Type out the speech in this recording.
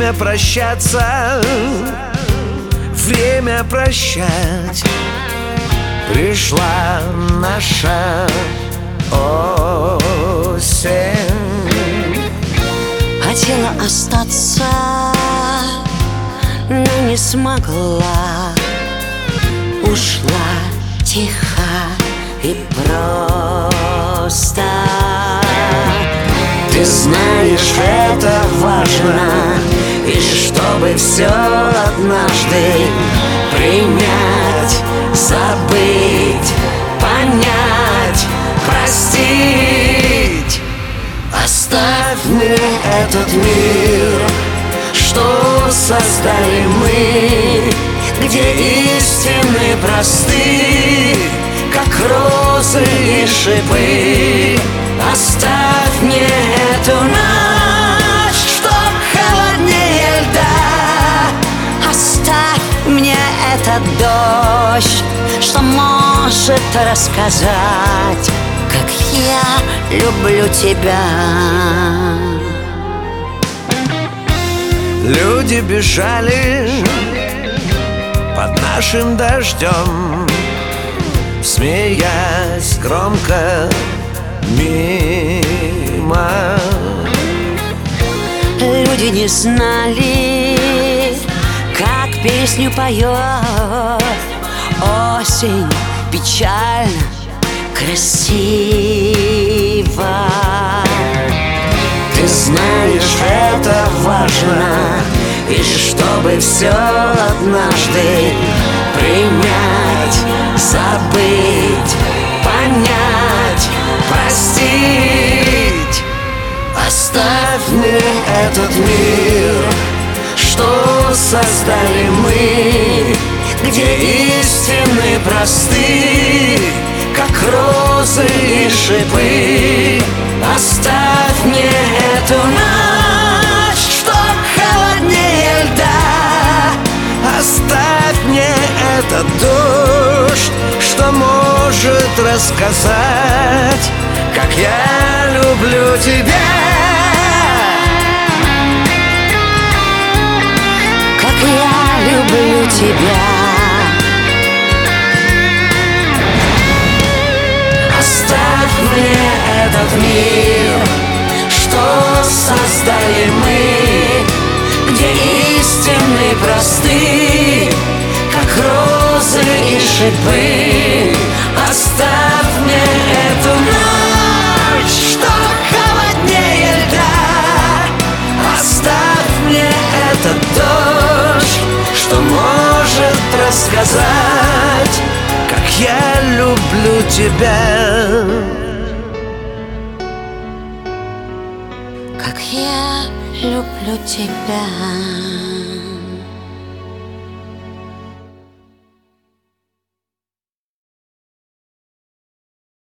время прощаться, время прощать. Пришла наша осень. Хотела остаться, но не смогла. Ушла тихо и просто. Ты знаешь, это важно, и чтобы все однажды принять, забыть, понять, простить. Оставь мне этот мир, что создали мы, где истины просты, как розы и шипы. Оставь мне эту ночь, что холоднее льда. Оставь мне этот дождь, что может рассказать, как я люблю тебя. Люди бежали под нашим дождем, смеясь громко мимо. Люди не знали, как песню поет осень печально, красиво. Ты знаешь, это важно, и чтобы все однажды принять, забыть, понять, простить. Оставь мне этот мир, что создали мы, где истины просты, как розы и шипы. Оставь мне эту ночь, что холоднее льда. Оставь мне этот дождь, что может рассказать, как я люблю тебя. Как я люблю тебя. Оставь мне этот мир, что создали мы, где истины просты, как розы и шипы. Оставь мне эту ночь, что холоднее льда. Оставь мне этот дождь, что может рассказать, как я люблю тебя. Как я люблю тебя.